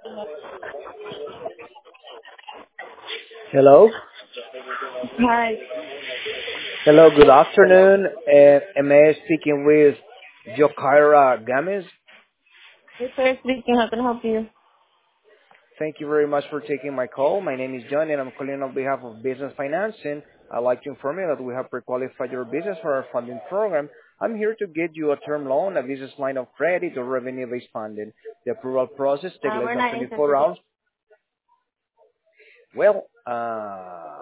Hello. Hi. Hello, good afternoon. Am I speaking with Jokaira Gomez? This is speaking. How can I help you? Thank you very much for taking my call. My name is John, and I'm calling on behalf of Business Financing. I'd like to inform you that we have pre-qualified your business for our funding program. I'm here to get you a term loan, a business line of credit, or revenue-based funding. The approval process takes less We're than not 24 interested. hours. Well,